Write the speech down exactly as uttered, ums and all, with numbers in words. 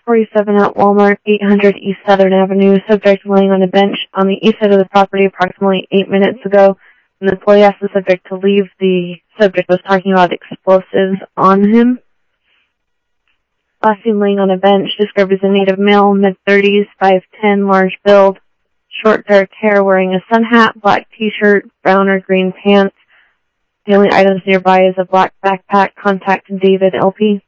forty-seven at Walmart, eight hundred East Southern Avenue. Subject laying on a bench on the east side of the property approximately eight minutes ago. And the employee asked the subject to leave. The subject was talking about explosives on him. Last seen laying on a bench, described as a native male, mid-thirties, five ten, large build, short dark hair, wearing a sun hat, black t-shirt, brown or green pants. The only items nearby is a black backpack. Contact David L P.